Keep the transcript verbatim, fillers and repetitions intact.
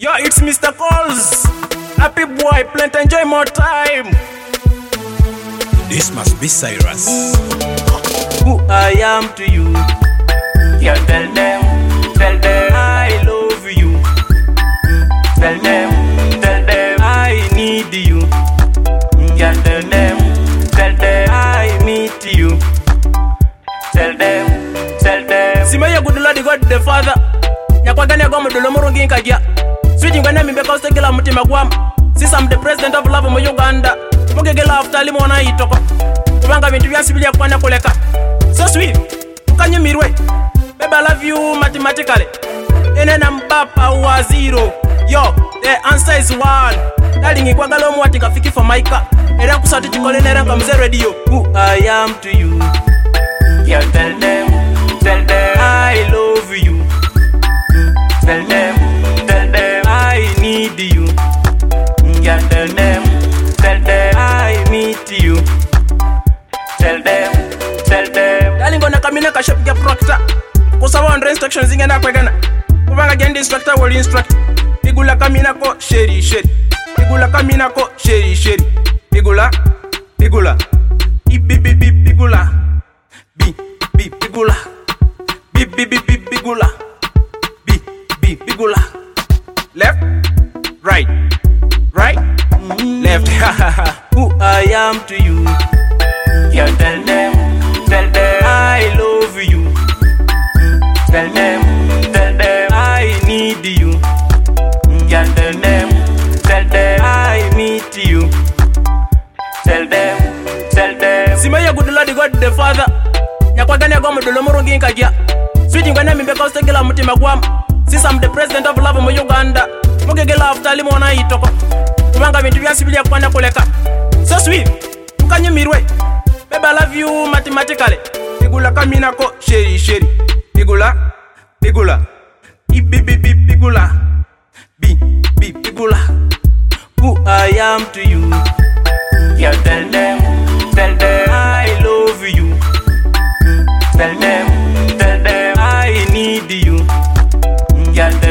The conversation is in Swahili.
Yo, it's Mister Calls. Happy boy, plenty enjoy more time. This must be Cyrus. Who I am to you. Yeah, tell them, tell them I love you. Tell them, tell them I need you. Yeah, tell them, tell them I meet you. Tell them, tell them. Simaya good Lord God the Father. Nyakwaganya gwa mudolo murungi nkajya. Switching when I'm because the girl mutima gwam. Since I'm the president of love mu Uganda. Mugegela after limona itoko. Kubanga bintu bya sibilia kwana kuleka. So sweet. Ukanye mirwe. Baby I love you mathematically. Ene nambapa wa zero. Yo, the answer is one. Darling ikwagala omwati kafiki for Maika. Era kusati chikole nera nkamze radio. Who I am to you. Yeah, tell them, tell them I love you. Tell them, tell them I need you. Yeah, tell them, tell them I meet you. Tell them, tell them. Darling gonna come in a shop get proctor. Kusawa under instructions ingena kwegana. Kubanga get instructor will instruct. Igula kamina ko sheri sheri. Igula kamina ko sheri sheri. Igula, igula. Ibi bi bi igula. Bi bi igula. Bi bi bi bi igula. Bigula. Left, right, right, mm-hmm. Left. Who I am to you. Yeah, tell them, tell them I love you. Tell them, tell them I need you. Yeah, tell them, tell them I meet you. Tell them, tell them. Simaya good Lord God the Father. Nyakwaganya gwa mudolo murungi nkajya. Switching when I'm because the girl mutima gwam. Since I'm the president of love mu Uganda. Mugegela after limona itoko. Kubanga bintu bya sibilia kwana kuleka. So sweet. Ukanye mirwe. Baby I love you mathematically. Igula kamina ko sheri sheri. Igula, igula. Ibi bi bi igula. Bi bi igula. Who I am to you. Yeah, tell them, tell them I love you. Tell them, tell them I need you. Yeah,